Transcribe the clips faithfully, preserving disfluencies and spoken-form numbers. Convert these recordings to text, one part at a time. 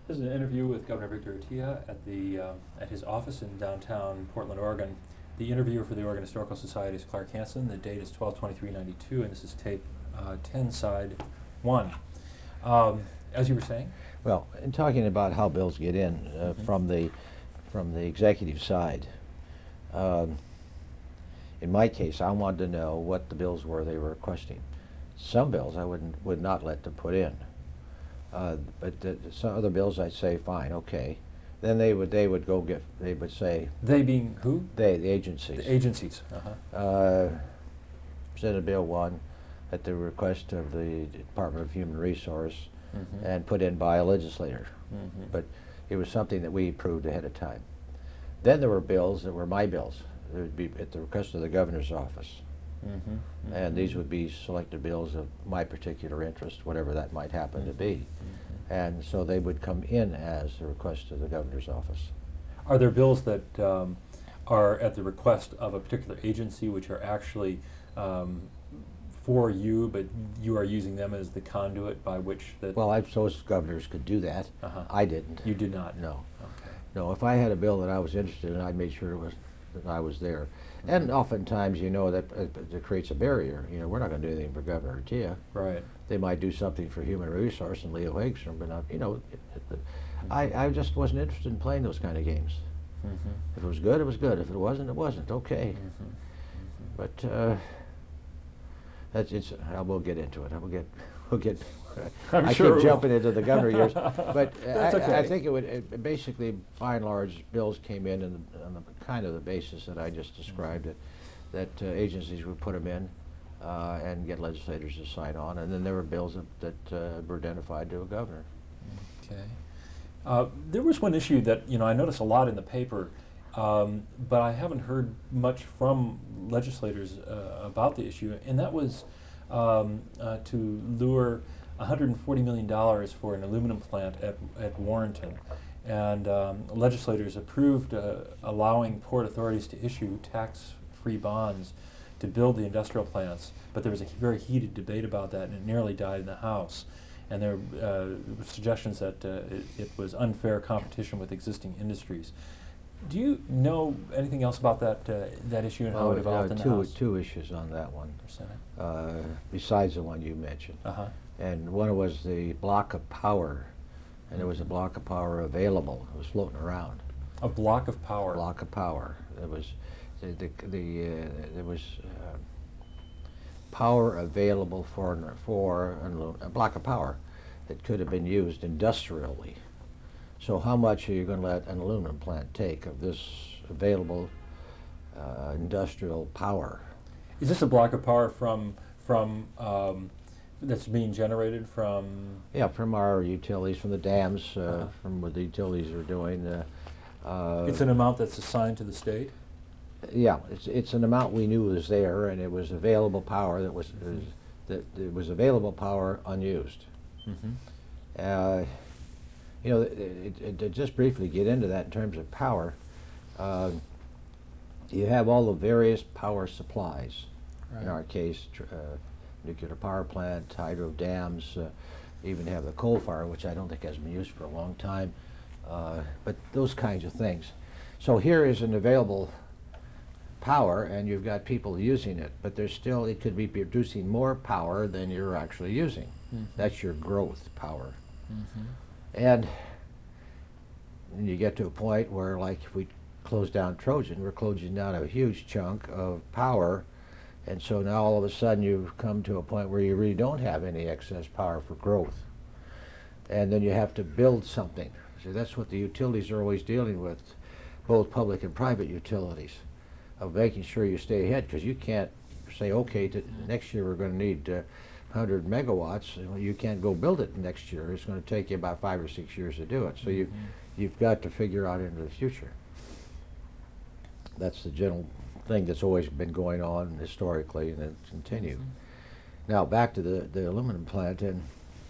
This is an interview with Governor Victor Atiyeh at the um, at his office in downtown Portland, Oregon. The interviewer for the Oregon Historical Society is Clark Hansen. The date is twelve twenty-three ninety-two, and this is tape uh, ten, side one. Um, as you were saying? Well, in talking about how bills get in uh, Mhm. from the from the executive side, um, in my case, I wanted to know what the bills were they were requesting. Some bills I wouldn't would not let them put in, uh, but uh, some other bills I'd say fine, okay. Then they would they would go get they would say They being who? they the agencies. The agencies. Uh-huh. Uh, Senate Bill one, at the request of the Department of Human Resource, Mhm. and put in by a legislator. Mhm. But it was something that we approved ahead of time. Then there were bills that were my bills. It would be at the request of the governor's office. Mhm. Mhm. And these would be selected bills of my particular interest, whatever that might happen to be. Mhm. And so they would come in as the request of the governor's office. Are there bills that um, are at the request of a particular agency, which are actually um, for you, but you are using them as the conduit by which that? Well, I suppose governors could do that. Uh-huh. I didn't. You did not. No. Okay. No, if I had a bill that I was interested in, I made sure it was that I was there. Mhm. And oftentimes, you know, that uh, it creates a barrier. You know, we're not going to do anything for Governor Atiyeh. Right. They might do something for Human Resource and Leo Hagstrom, but not, you know, it, it, I, I just wasn't interested in playing those kind of games. Mhm. If it was good, it was good. If it wasn't, it wasn't. Okay. Mhm. Mhm. But uh, that's it's. I will get into it. I will get. We'll get. I'm I sure keep it will. jumping into the governor years, but That's I, okay. I think it would it, basically, by and large, bills came in on the, on the kind of the basis that I just described it, that uh, agencies would put them in uh, and get legislators to sign on, and then there were bills that, that uh, were identified to a governor. Okay. Uh, there was one issue that, you know, I noticed a lot in the paper, um, but I haven't heard much from legislators uh, about the issue, and that was um, uh, to lure one hundred forty million dollars for an aluminum plant at, at Warrenton. And um, legislators approved uh, allowing port authorities to issue tax-free bonds to build the industrial plants, but there was a very heated debate about that, and it nearly died in the House. And there uh, were suggestions that uh, it, it was unfair competition with existing industries. Do you know anything else about that uh, that issue and how Well, it evolved uh, in the two, House? two issues on that one, Or Senate? uh, besides the one you mentioned. Uh-huh. And one was the block of power, and there was a block of power available. It was floating around. A block of power. Block of power. There was the the, the uh, there was uh, power available for for an, a block of power that could have been used industrially. So how much are you going to let an aluminum plant take of this available uh, industrial power? Is this a block of power from from um, that's being generated from? Yeah, from our utilities, from the dams, uh, Uh-huh. from what the utilities are doing. Uh, uh, It's an amount that's assigned to the state. Yeah, it's it's an amount we knew was there, and it was available power that was, was that it was available power unused. Mm-hmm. Uh, you know, it, it, it, to just briefly get into that in terms of power, uh, you have all the various power supplies. Right. In our case, tr uh, nuclear power plant, hydro dams, uh, even have the coal fire, which I don't think has been used for a long time, uh, but those kinds of things. So here is an available power, and you've got people using it, but there's still, it could be producing more power than you're actually using. Mm-hmm. That's your growth power. Mm-hmm. And then you get to a point where, like, if we close down Trojan, we're closing down a huge chunk of power, and so now all of a sudden you've come to a point where you really don't have any excess power for growth. And then you have to build something. So that's what the utilities are always dealing with, both public and private utilities, of making sure you stay ahead, because you can't say, okay, to, next year we're going to need uh, one hundred megawatts. Well, you can't go build it next year. It's going to take you about five or six years to do it. So you, Mm-hmm. you've got to figure out into the future. That's the general thing that's always been going on historically, and it's continued. Mm-hmm. Now back to the, the aluminum plant, and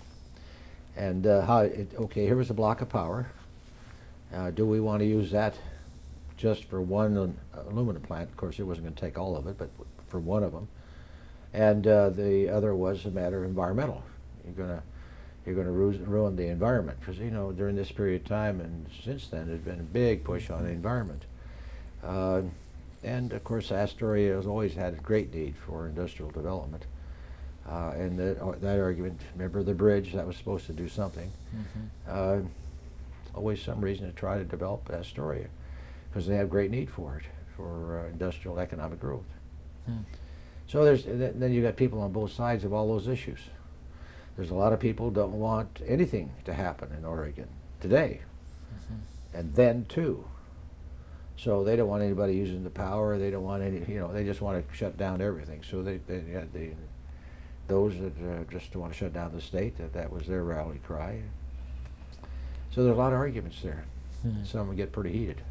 and uh, how it, okay, here was a block of power. Uh, do we want to use that just for one uh, aluminum plant? Of course, it wasn't going to take all of it, but for one of them. And uh, the other was a matter of environmental. You're going to you're going to ru ruin the environment. Because, you know, during this period of time and since then, there's been a big push on the environment. Uh, and, of course, Astoria has always had a great need for industrial development. Uh, and the, uh, that argument, remember the bridge, that was supposed to do something. Mm-hmm. Uh, always some reason to try to develop Astoria, because they have great need for it, for uh, industrial economic growth. Hmm. So there's, th then you got people on both sides of all those issues. There's a lot of people who don't want anything to happen in Oregon today, mm-hmm. and then too. So they don't want anybody using the power. They don't want any, you know, they just want to shut down everything. So they, they, yeah, they those that uh, just want to shut down the state, that that was their rally cry. So there's a lot of arguments there. Hmm. Some will get pretty heated.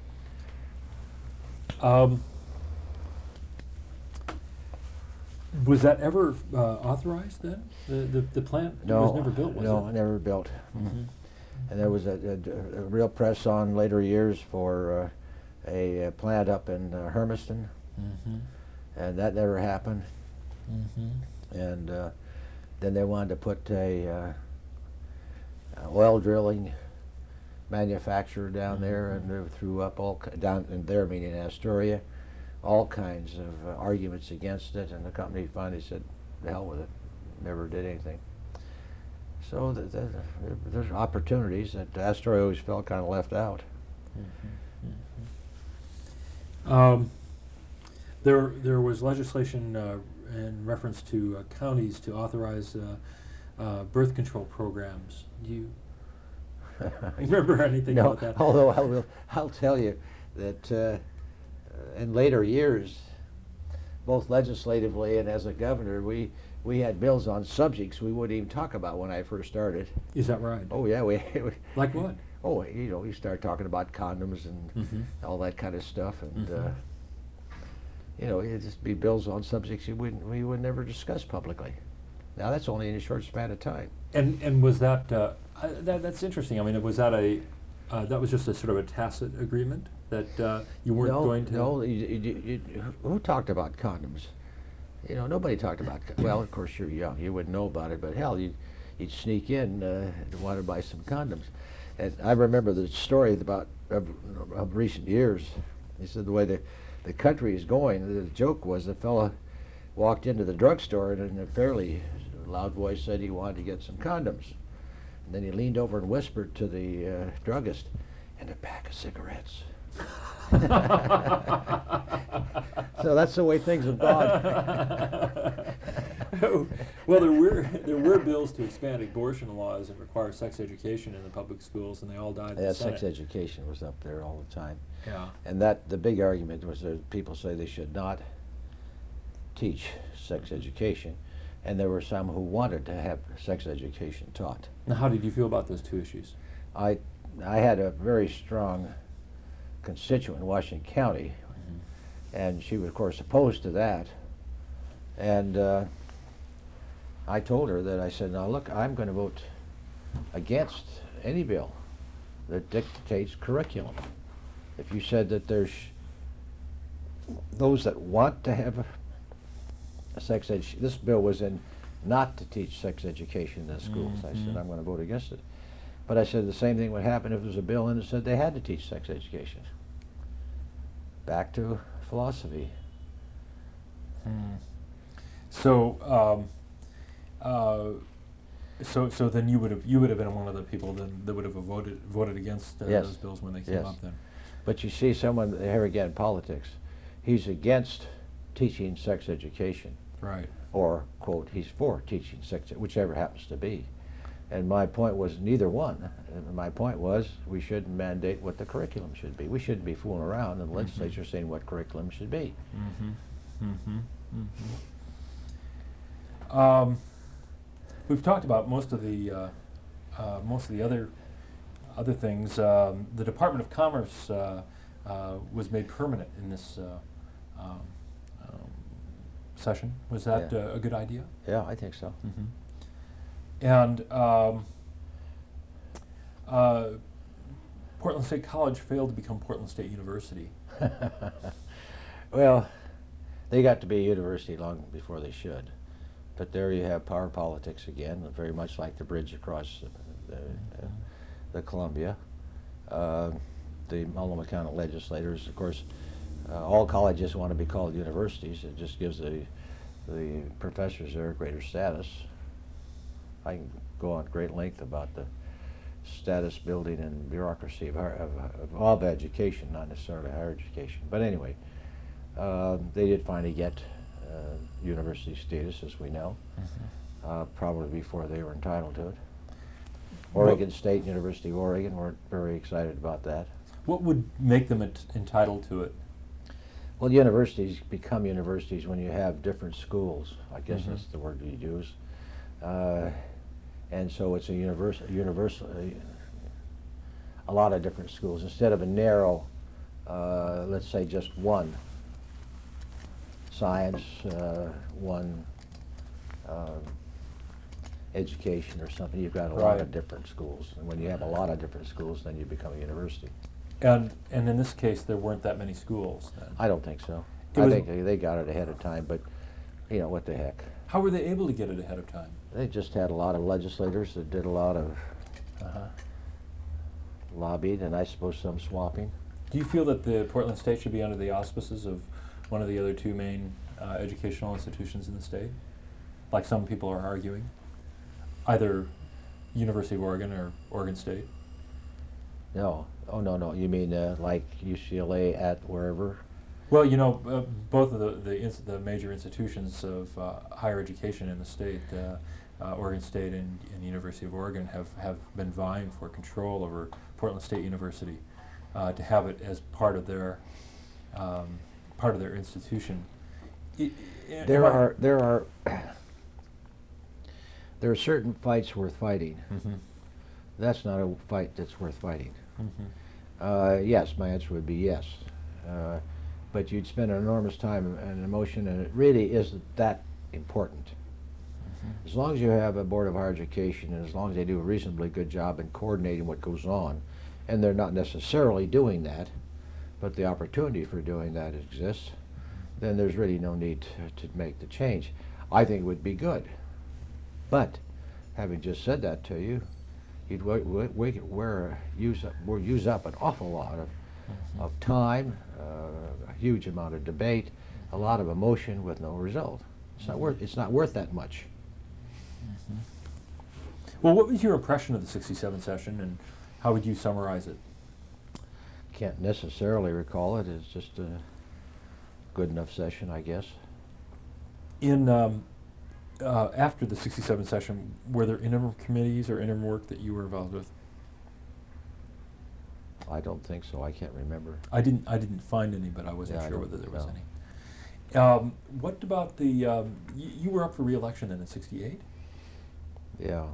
Um, was that ever uh, authorized then? The, the, the plant no, was never built, was no, it? never built. Mm-hmm. And there was a, a, a real press on later years for uh, a, a plant up in uh, Hermiston, mm-hmm. and that never happened. Mm-hmm. And uh, then they wanted to put a uh, oil drilling manufacturer down mm-hmm. there, and they threw up all down in there, meaning Astoria, all kinds of uh, arguments against it, and the company finally said, "The hell with it," never did anything. So the, the, there's opportunities that Astoria always felt kind of left out. Mm-hmm. Mm-hmm. Um, there, there was legislation uh, in reference to uh, counties to authorize uh, uh, birth control programs. Do you remember anything no, about that? Although I will, I'll tell you that uh, in later years, both legislatively and as a governor, we we had bills on subjects we wouldn't even talk about when I first started. Is that right? Oh yeah, we. we like what? Oh, you know, you start talking about condoms and mm-hmm. all that kind of stuff, and mm-hmm. uh, you know, it'd just be bills on subjects you wouldn't we would never discuss publicly. Now that's only in a short span of time. And and was that uh, uh, that that's interesting? I mean, was that a uh, that was just a sort of a tacit agreement that uh, you weren't no, going to? No, you, you, you, who talked about condoms? You know, nobody talked about. Well, of course you're young, you wouldn't know about it, but hell, you'd you'd sneak in uh, and want to buy some condoms. And I remember the story about of, of recent years. He said the way the the country is going. The joke was the fella walked into the drugstore and in a fairly loud voice said he wanted to get some condoms. And then he leaned over and whispered to the uh, druggist, "and a pack of cigarettes." So that's the way things have gone. Well, there were there were bills to expand abortion laws and require sex education in the public schools, and they all died in Yeah, the Senate. sex education was up there all the time. Yeah. And that the big argument was that people say they should not teach sex education, and there were some who wanted to have sex education taught. Now, how did you feel about those two issues? I I had a very strong constituent in Washington County, mm-hmm. and she was, of course, opposed to that. And uh, I told her that I said, "Now look, I'm going to vote against any bill that dictates curriculum. If you said that there's those that want to have a, a sex ed, this bill was in not to teach sex education in the schools." Mm-hmm. I said, "I'm going to vote against it." But I said the same thing would happen if there was a bill in that said they had to teach sex education. Back to philosophy. Hmm. So, um, uh, so, so then you would have you would have been one of the people then that would have voted voted against uh, yes. those bills when they came yes. up. Then. But you see, someone here again, politics. He's against teaching sex education. Right. Or quote, he's for teaching sex, whichever happens to be. And my point was neither one. And my point was we shouldn't mandate what the curriculum should be. We shouldn't be fooling around in the mm-hmm. legislature saying what curriculum should be. Mm-hmm. Mm-hmm. Mm-hmm. Um, we've talked about most of the uh, uh, most of the other other things. Um, the Department of Commerce uh, uh, was made permanent in this uh, um, um, session. Was that yeah. uh, a good idea? Yeah, I think so. Mm-hmm. And um, uh, Portland State College failed to become Portland State University. Well, they got to be a university long before they should. But there you have power politics again, very much like the bridge across the, the, the Columbia. Uh, the Multnomah County legislators, of course, uh, all colleges want to be called universities. It just gives the the professors there greater status. I can go on great length about the status building and bureaucracy of, of, of, of education, not necessarily higher education. But anyway, uh, they did finally get uh, university status, as we know, mm-hmm. uh, probably before they were entitled to it. Oregon what, State University of Oregon weren't very excited about that. What would make them ent entitled to it? Well, universities become universities when you have different schools. I guess mm-hmm. that's the word you use. Uh, and so it's a universal, universal, a lot of different schools instead of a narrow, uh, let's say just one science, uh, one uh, education or something. You've got a right. lot of different schools, and when you have a lot of different schools, then you become a university. And and in this case, there weren't that many schools then. I don't think so. It I was think they, they got it ahead of time, but you know, what the heck. How were they able to get it ahead of time? They just had a lot of legislators that did a lot of uh-huh. lobbied, and I suppose some swapping. Do you feel that the Portland State should be under the auspices of one of the other two main uh, educational institutions in the state, like some people are arguing? Either University of Oregon or Oregon State? No. Oh, no, no. You mean uh, like U C L A at wherever? Well, you know, uh, both of the the, ins the major institutions of uh, higher education in the state, uh, uh, Oregon State and, and the University of Oregon, have, have been vying for control over Portland State University, uh, to have it as part of their um, part of their institution. I, I, there are there are there are certain fights worth fighting. Mm-hmm. That's not a fight that's worth fighting. Mm-hmm. uh, yes, my answer would be yes. Uh, but you'd spend an enormous time and emotion, and it really isn't that important. Mm-hmm. As long as you have a Board of Higher Education, and as long as they do a reasonably good job in coordinating what goes on, and they're not necessarily doing that, but the opportunity for doing that exists, then there's really no need to, to make the change. I think it would be good. But having just said that to you, you'd w w w wear, use, up, use up an awful lot of, mm-hmm. of time, uh, a huge amount of debate, a lot of emotion with no result. It's not worth, it's not worth that much. Mm-hmm. Well, what was your impression of the sixty-seven session, and how would you summarize it? Can't necessarily recall it. It's just a good enough session, I guess. In um, uh, after the sixty-seven session, were there interim committees or interim work that you were involved with? I don't think so. I can't remember. I didn't. I didn't find any, but I wasn't Yeah, sure I whether there was no. any. Um, what about the? Um, y you were up for re-election then in sixty-eight? Yeah.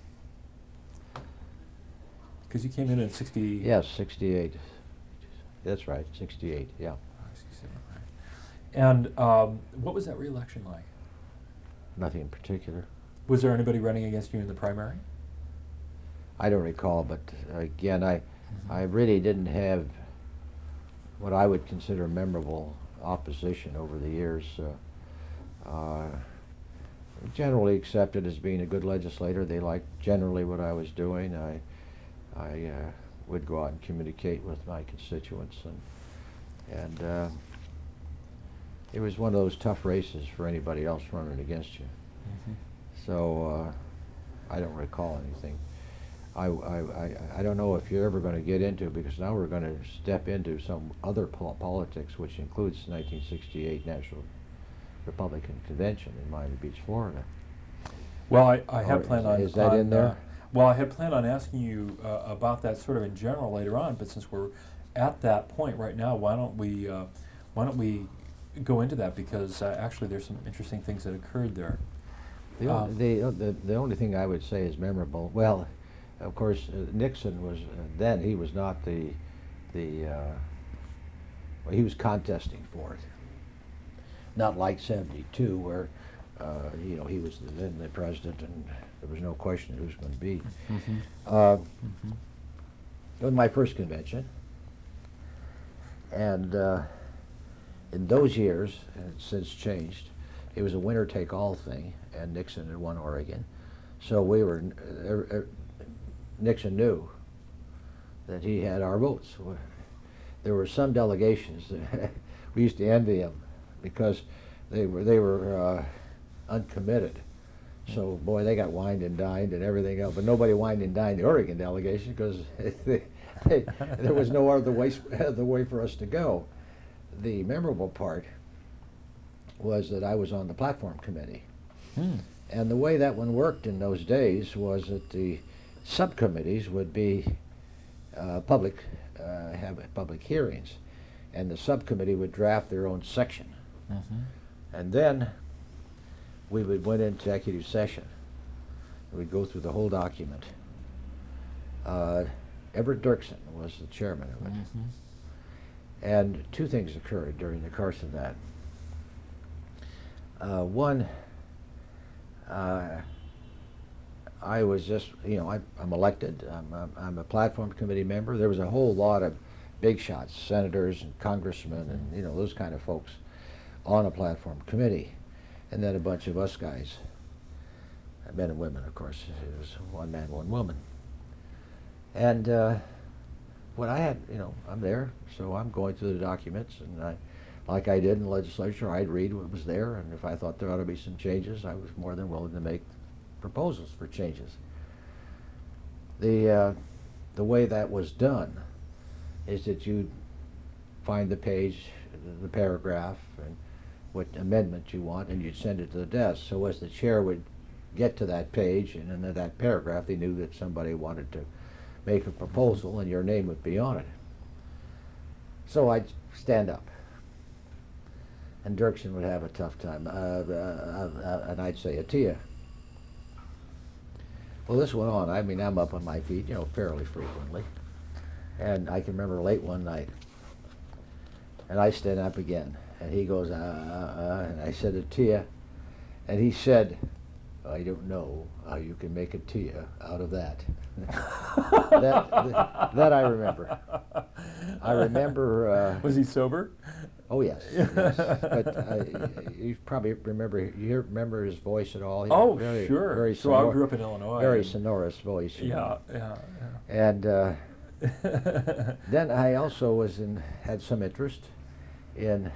Because you came in in sixty. Yes, sixty-eight. That's right, sixty-eight. Yeah. sixty-seven, right. And um, what was that re-election like? Nothing in particular. Was there anybody running against you in the primary? I don't recall, but again, I, mm-hmm. I really didn't have what I would consider memorable opposition over the years. Uh, uh, generally accepted as being a good legislator. They liked generally what I was doing. I, I uh, would go out and communicate with my constituents, and and uh, it was one of those tough races for anybody else running against you. Mm-hmm. So uh, I don't recall anything. I, I, I, I don't know if you're ever going to get into, because now we're going to step into some other pol politics, which includes the nineteen sixty-eight National Republican Convention in Miami Beach, Florida. Well, I, I had Or planned is, on... Is that on, in there? Uh, well, I had planned on asking you uh, about that sort of in general later on, but since we're at that point right now, why don't we, uh, why don't we go into that, because uh, actually there's some interesting things that occurred there. The, Uh, only, the, the, the only thing I would say is memorable, well, of course, uh, Nixon was, uh, then he was not the, the uh, well, he was contesting for it. Not like seventy-two, where, uh, you know, he was the, then the president, and there was no question who was going to be. Mm-hmm. Uh, Mm-hmm. It was my first convention, and uh, in those years, and it's since changed, it was a winner-take-all thing, and Nixon had won Oregon. So we were, uh, uh, Nixon knew that he had our votes. There were some delegations that we used to envy them because they were they were uh, uncommitted. So boy, they got wined and dined and everything else, but nobody wined and dined the Oregon delegation because there was no other way the way for us to go. The memorable part was that I was on the platform committee, Hmm. and the way that one worked in those days was that the subcommittees would be uh, public, uh, have public hearings, and the subcommittee would draft their own section, Mm-hmm. and then we would went into executive session. We'd go through the whole document. Uh, Everett Dirksen was the chairman of it. Mm-hmm. And two things occurred during the course of that. Uh, one, uh, I was just, you know, I, I'm elected. I'm, I'm, I'm a platform committee member. There was a whole lot of big shots, senators and congressmen and, you know, those kind of folks on a platform committee. And then a bunch of us guys, men and women, of course. It was one man, one woman. And uh, what I had, you know, I'm there, so I'm going through the documents, and I, like I did in the legislature, I'd read what was there, and if I thought there ought to be some changes, I was more than willing to make proposals for changes. The uh, the way that was done is that you find the page, the paragraph, and what amendment you want, and you'd send it to the desk. So as the chair would get to that page and in that paragraph, they knew that somebody wanted to make a proposal and your name would be on it. So I'd stand up, and Dirksen would have a tough time, uh, uh, uh, and I'd say, Atia. Well, this went on. I mean, I'm up on my feet, you know, fairly frequently. And I can remember late one night, and I stand up again. And he goes, uh, uh, uh, and I said, Atia. And he said, I don't know how you can make a Tia out of that. that, that. That I remember. I remember. Uh, Was he sober? Oh, yes. yes. But uh, you probably remember, you hear, remember his voice at all? He Oh, very, sure. Very so I sonor- grew up in Illinois. Very and- sonorous voice. you Yeah, know. yeah, And uh, yeah. then I also was in, had some interest in,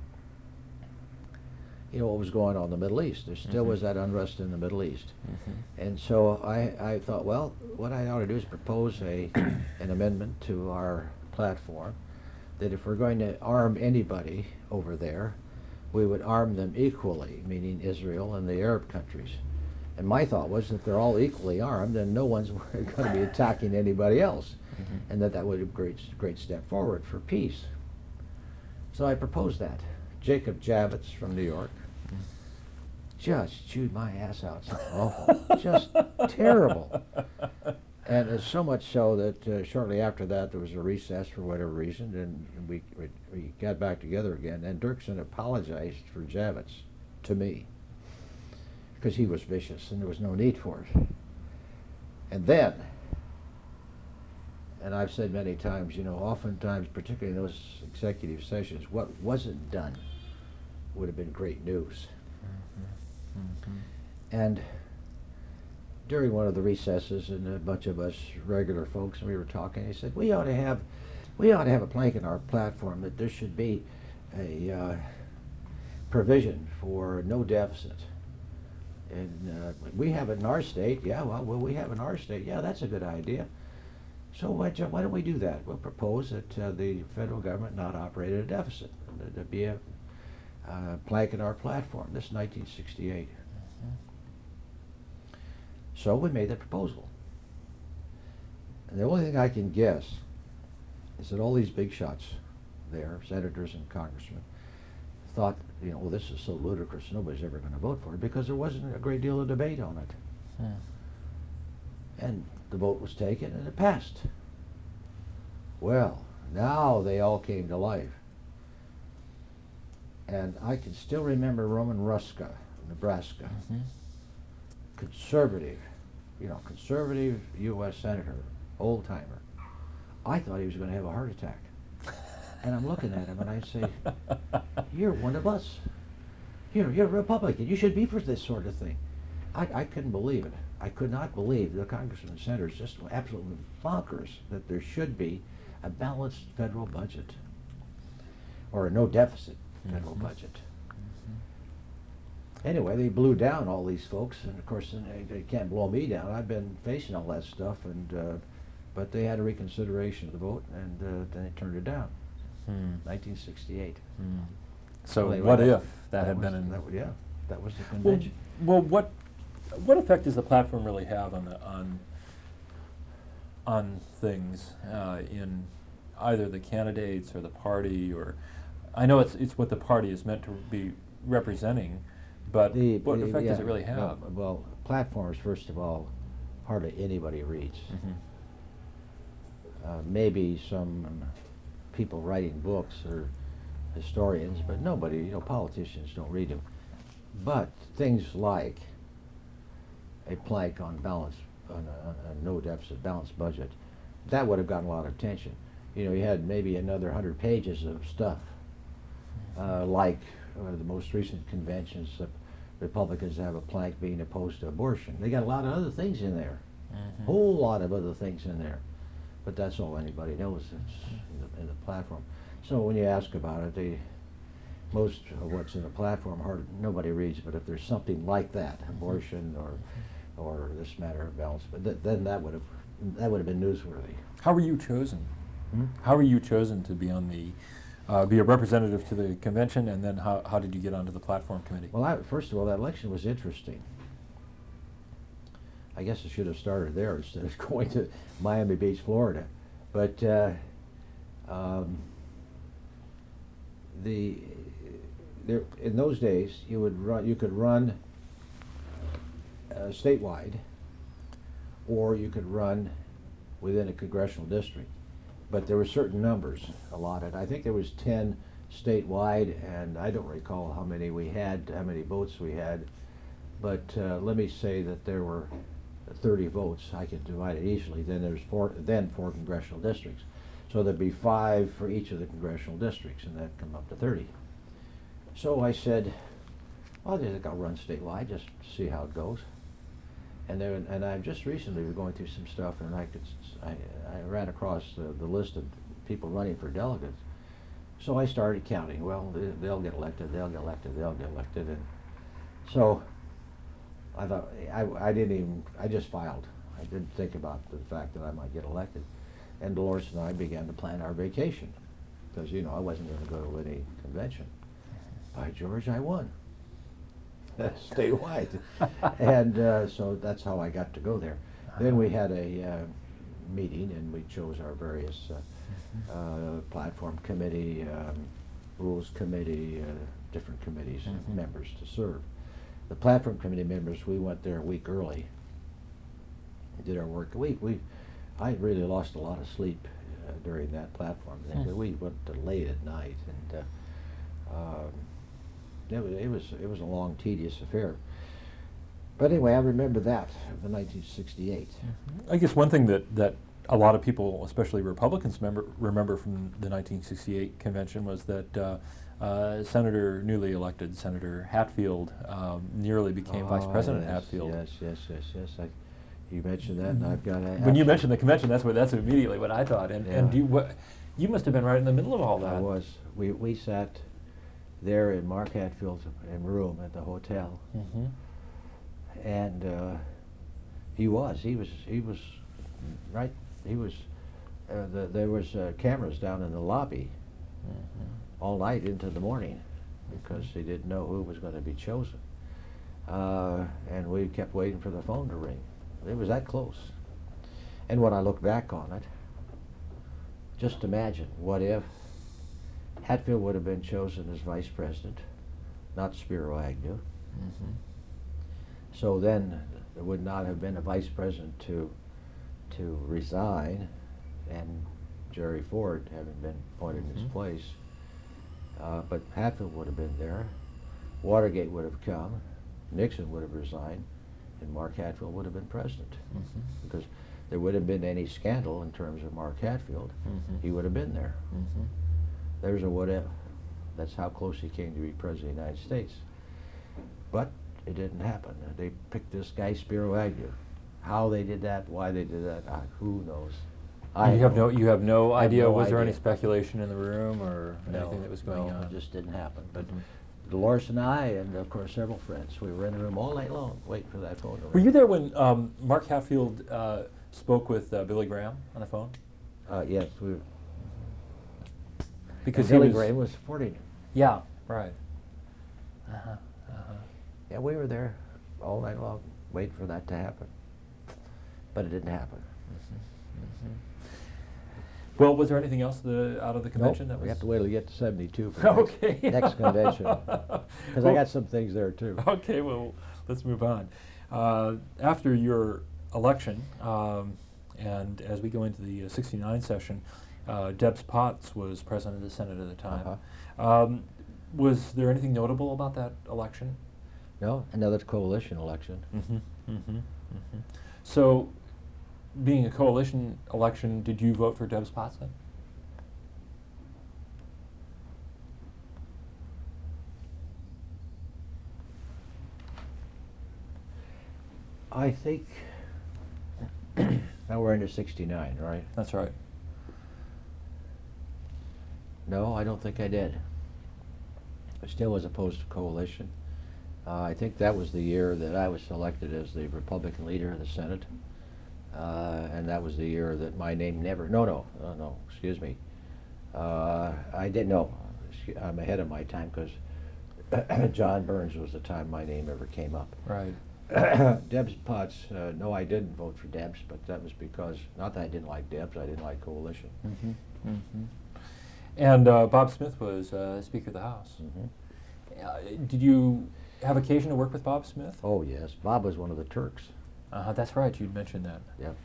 you know, what was going on in the Middle East. There still Mhm. was that unrest in the Middle East. Mm-hmm. And so I, I thought, well, what I ought to do is propose a, an amendment to our platform that if we're going to arm anybody over there, we would arm them equally, meaning Israel and the Arab countries. And my thought was that they're all equally armed, and no one's going to be attacking anybody else, Mm-hmm. and that that would be a great, great step forward for peace. So I proposed that. Jacob Javits from New York just chewed my ass out. So awful, just terrible. And it's so much so that uh, shortly after that there was a recess for whatever reason, and we, we we got back together again. And Dirksen apologized for Javits to me because he was vicious and there was no need for it. And then, and I've said many times, you know, oftentimes, particularly in those executive sessions, what wasn't done would have been great news. Mm-hmm. And during one of the recesses, and a bunch of us regular folks, and we were talking, he said, we ought to have, we ought to have a plank in our platform that there should be a uh, provision for no deficit. And uh, we have it in our state. Yeah, well, well, we have it in our state. Yeah, that's a good idea. So why, don't- why don't we do that? We'll propose that uh, the federal government not operate at a deficit. That there be a uh, plank in our platform. This is nineteen sixty-eight. So we made the proposal. And the only thing I can guess is that all these big shots there, senators and congressmen, thought, you know, well, this is so ludicrous, nobody's ever going to vote for it, because there wasn't a great deal of debate on it. Hmm. And the vote was taken and it passed. Well, now they all came to life. And I can still remember Roman Ruska, Nebraska, Mm-hmm. conservative, you know, conservative U S senator, old timer. I thought he was going to have a heart attack. And I'm looking at him and I say, you're one of us. You're, you're a Republican. You should be for this sort of thing. I, I couldn't believe it. I could not believe the congressmen and senators just absolutely bonkers that there should be a balanced federal budget or a no deficit federal Mm-hmm. budget. Anyway, they blew down all these folks, and of course they, they can't blow me down. I've been facing all that stuff, and uh, but they had a reconsideration of the vote, and uh, then they turned it down. Hmm. nineteen sixty-eight. Hmm. So Well, anyway, what that- if that, had was- been in? that, yeah, that was the well, convention. well, what what effect does the platform really have on the on on things uh, in either the candidates or the party? Or I know it's it's what the party is meant to be representing, but The- what the- effect does yeah, it really have? Well, well, platforms, first of all, hardly anybody reads. Mhm. Uh, maybe some people writing books or historians, but nobody, you know, politicians don't read them. But things like a plank on balance, on a, a no deficit balanced budget, that would have gotten a lot of attention. You know, you had maybe another hundred pages of stuff, uh, like uh, the most recent conventions, uh, Republicans have a plank being opposed to abortion. They got a lot of other things in there, Mhm. whole lot of other things in there. But that's all anybody knows. It's in the, in the platform. So when you ask about it, they, most of what's in the platform, hard, nobody reads. But if there's something like that, abortion or or this matter of balance, but th then that would have that would have been newsworthy. How were you chosen? Hmm? How were you chosen to be on the uh, be a representative to the convention, and then how how did you get onto the platform committee? Well, I, first of all, that election was interesting. I guess I should have started there instead of going to Miami Beach, Florida. But uh, um, the there in those days, you would run. You could run uh, statewide, or you could run within a congressional district. But there were certain numbers allotted. I think there was ten statewide, and I don't recall how many we had, how many votes we had. But uh, let me say that there were thirty votes. I could divide it easily. Then there's four, then four congressional districts. So there'd be five for each of the congressional districts, and that'd come up to thirty. So I said, well, I think I'll run statewide, just to see how it goes. And there, and I've just recently been going through some stuff, and I could, s- I, I ran across the, the list of people running for delegates. So I started counting. Well, they- they'll get elected, they'll get elected, they'll get elected, and so I thought, I, I didn't even, I just filed. I didn't think about the fact that I might get elected. And Dolores and I began to plan our vacation, because, you know, I wasn't going to go to any convention. By George, I won. Statewide. And uh, so that's how I got to go there. Then we had a uh, meeting, and we chose our various uh, uh, platform committee, um, rules committee, uh, different committees and Mhm. members to serve. The platform committee members, we went there a week early. Did our work. We, we, I really lost a lot of sleep uh, during that platform thing. Hmm. But we went to late at night, and uh, um, it was, it was it was a long, tedious affair. But anyway, I remember that, the nineteen sixty-eight. I guess one thing that, that a lot of people, especially Republicans, remember, remember from the nineteen sixty-eight convention was that uh, uh, Senator, newly elected Senator Hatfield, um, nearly became Vice Oh, President yes, Hatfield. Yes, yes, yes, yes. I, you mentioned that, and I've got a. When you mentioned the convention, that's what that's immediately what I thought. And and Yeah. you what, you must have been right in the middle of all that. I was. We we sat there in Mark Hatfield's in room at the hotel, Mm-hmm. and uh, he was he was he was right. He was. Uh, the, there was uh, cameras down in the lobby Mm-hmm. all night into the morning because they didn't know who was going to be chosen, uh, and we kept waiting for the phone to ring. It was that close. And when I look back on it, just imagine what if Hatfield would have been chosen as vice president, not Spiro Agnew. Mm-hmm. So then there would not have been a vice president to to resign, and Jerry Ford having been appointed in his Mhm. place. Uh, but Hatfield would have been there. Watergate would have come. Nixon would have resigned, and Mark Hatfield would have been president, Mm-hmm. because there would have been any scandal in terms of Mark Hatfield. Mhm. He would have been there. Mm-hmm. There's a what if. That's how close he came to be president of the United States. but it didn't happen. They picked this guy, Spiro Agnew. How they did that, why they did that, uh, who knows? You have no, you have no I have idea. no Was there any idea. speculation in the room or No, anything that was going no, on? it just didn't happen. But Mhm. Dolores and I, and of course several friends, we were in the room all night long, waiting for that phone to ring. Were you there when um, Mark Hatfield uh, spoke with uh, Billy Graham on the phone? Uh, yes, we were. Because and Billy he was, Graham was supporting him. Yeah, right. Uh-huh, uh-huh. Yeah, we were there all night long, waiting for that to happen. But it didn't happen. Well, was there anything else the, out of the convention Nope, that we was? have to wait till we get to seventy-two for the next- Okay. next convention. Because I got some things there too. Okay, well, let's move on. Uh, after your election, um, and as we go into the uh, sixty-nine session, uh, Debs Potts was president of the Senate at the time. Uh-huh. Um, was there anything notable about that election? No, another coalition election. Mm-hmm, mm-hmm, mm-hmm. So, being a coalition election, did you vote for Debs Potts then? I think, now we're into sixty-nine, right? That's right. No, I don't think I did. I still was opposed to coalition. Uh, I think that was the year that I was selected as the Republican leader of the Senate. Uh, and that was the year that my name never, no, no, no, no, excuse me. Uh, I didn't know, I'm ahead of my time because John Burns was the time my name ever came up. Right. Debs Potts, uh, no, I didn't vote for Debs, but that was because, not that I didn't like Debs, I didn't like coalition. Mm-hmm. Mm-hmm. And uh, Bob Smith was uh, Speaker of the House. Mm-hmm. Uh, did you have occasion to work with Bob Smith? Oh, yes, Bob was one of the Turks. Uh-huh, that's right, you'd mentioned that. Yep.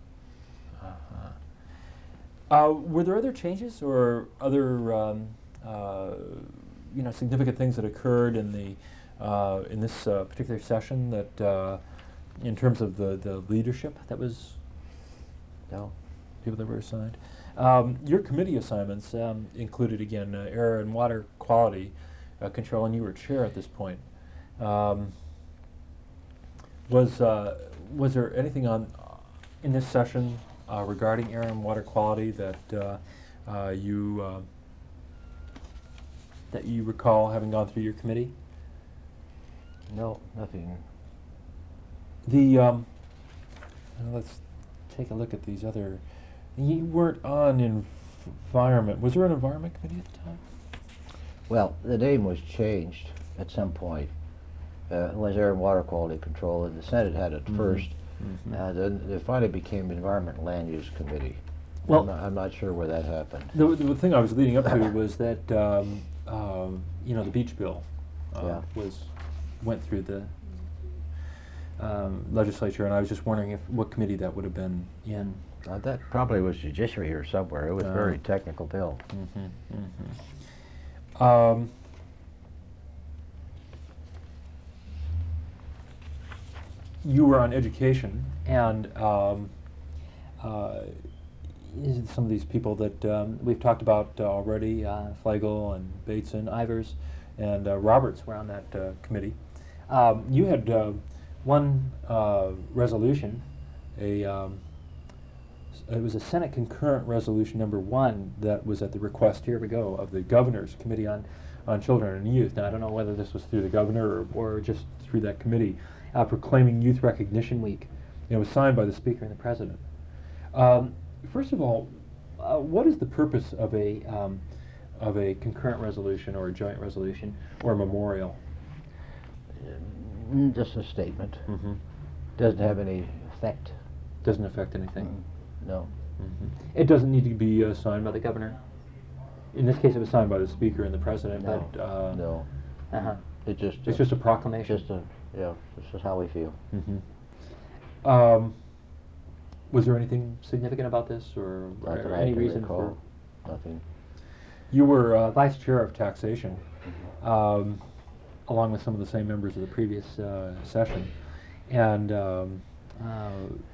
Uh-huh. Uh, were there other changes or other um, uh, you know, significant things that occurred in the uh, in this uh, particular session that, uh, in terms of the, the leadership that was, No. people that were assigned? Um, your committee assignments um, included, again, uh, air and water quality uh, control, and you were chair at this point. Um, was uh, was there anything on in this session uh, regarding air and water quality that uh, uh, you uh, that you recall having gone through your committee? No, nothing. The um, uh, let's take a look at these other. You weren't on env- environment. Was there an environment committee at the time? Well, the name was changed at some point. Uh, it was Air and Water Quality Control, and the Senate had it Mhm. first. Mhm. Uh, then it finally became Environment and Land Use Committee. Well- I'm not, I'm not sure where that happened. The, the thing I was leading up to was that um, um, you know, the beach bill uh, Yeah. was went through the um, legislature, and I was just wondering if what committee that would have been in. Uh, that probably was Judiciary or somewhere. It was a Uh. very technical bill. Mm-hmm, mm-hmm. Um, you were on education, and um, uh, is- some of these people that um, we've talked about uh, already, uh, Flegel and Bateson, Ivers, and uh, Roberts were on that uh, committee. Um, you had uh, one uh, resolution, a um, it was a Senate concurrent resolution number one that was at the request, here we go, of the Governor's Committee on, on Children and Youth. Now, I don't know whether this was through the governor or, or just through that committee, uh, proclaiming Youth Recognition Week. It was signed by the Speaker and the President. Um, first of all, uh, what is the purpose of a, um, of a concurrent resolution or a joint resolution or a memorial? Mm, Just a statement. Mm-hmm. Doesn't have any effect. Doesn't affect anything. Mm, No. Mhm. It doesn't need to be uh, signed by the governor. In this case, it was signed by the speaker and the president. No. But uh, No. uh-huh. It just. It's just a proclamation. Just a, yeah, this is how we feel. Mm-hmm. Um, was there anything significant about this, or, Not or that I any can reason recall. for? Nothing. You were uh, vice chair of taxation, Mm-hmm. um, along with some of the same members of the previous uh, session, and um, uh,